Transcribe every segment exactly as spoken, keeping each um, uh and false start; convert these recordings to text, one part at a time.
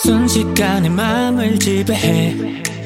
순식간에 맘을 지배해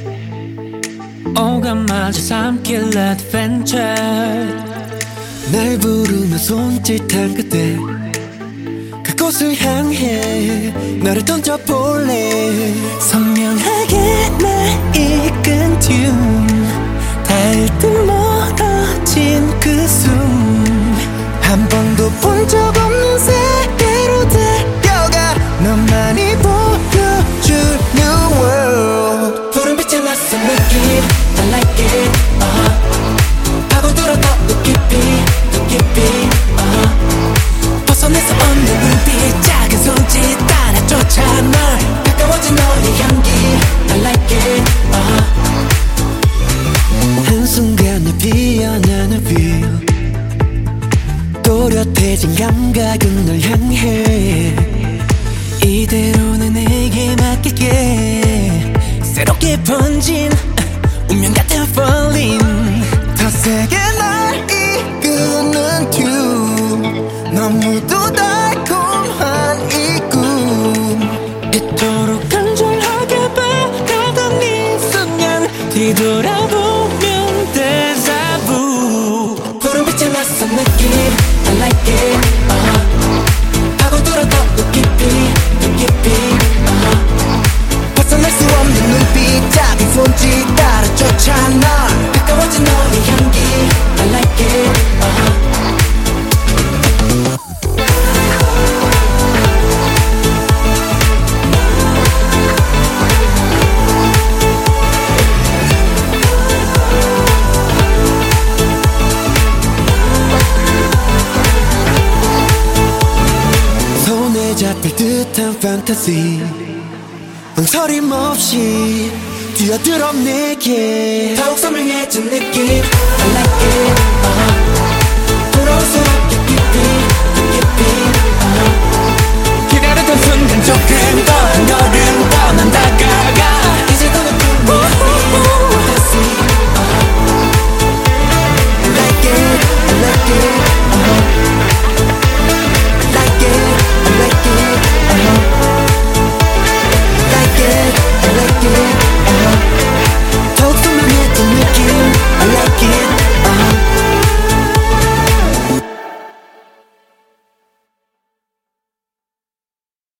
오감마저 삼킬 adventure. 날 부르며 손짓한 그때 그곳을 향해 나를 던져볼래. 선명하게 날 이끈 튠 닿을 듯 멀어진 그 숨 한 번도 본 적 없는 세계로 달려가 너만이 보여줄 new world. 푸른빛에 낯선 느낌 I like it uh. 파고들어 더 깊이 더 깊이 uh. 벗어날 수 없는 눈빛 작은 손짓 따라 쫓아 널 가까워진 너의 향기 I like it uh. 한순간에 피어나는 feel 또렷해진 감각은 널 향해 이대로는 내게 맡길게. 새롭게 번진 운명 같은 falling 더 세게 날 이끄는 튜 너무도 달콤한 이 꿈 이토록 간절하게 바라던 이 순간 뒤돌아보면 데자부. 푸른빛에 낯선 느낌 I like it uh. 파고들어 더 깊이 더 깊이 uh. 벗어날 수 없는 눈빛 작은 손짓 따라 쫓아 널 가까워진 너의 향기 I like it uh. 손에 잡힐 듯한 판타지 망설임 없이 뛰어들어 내게 더욱 선명해진 느낌 I like it uh. 돌아올 수